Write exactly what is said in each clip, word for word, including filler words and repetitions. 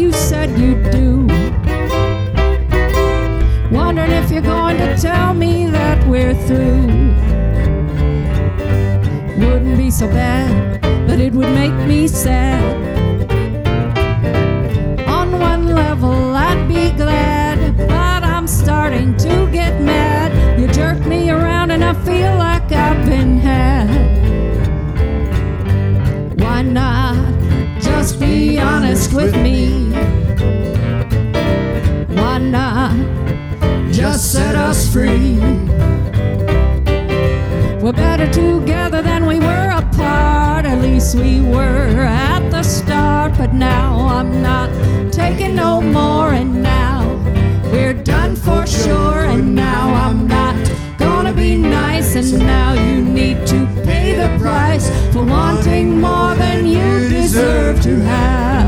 you said you'd do. Wondering if you're going to tell me that we're through. Wouldn't be so bad, but it would make me sad. On one level I'd be glad, but I'm starting to get mad. You jerk me around and I feel like I've been had. Why not just be honest with me? Why not just set us free? We're better together than we were apart. At least we were at the start. But now I'm not taking no more, and now we're done for sure. And now I'm not gonna be nice, and now you need to pay the price for wanting more than you deserve to have.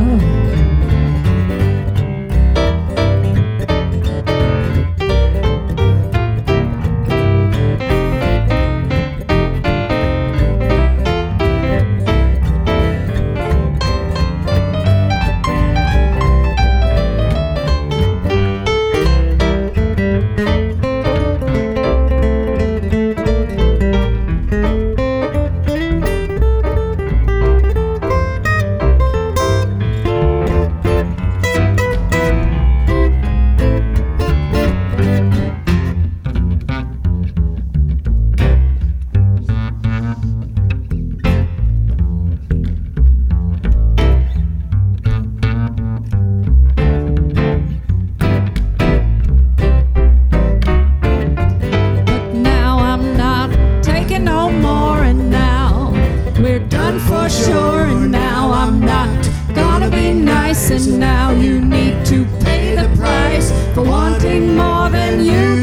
For sure, and now I'm not gonna be nice, and now you need to pay the price for wanting more than you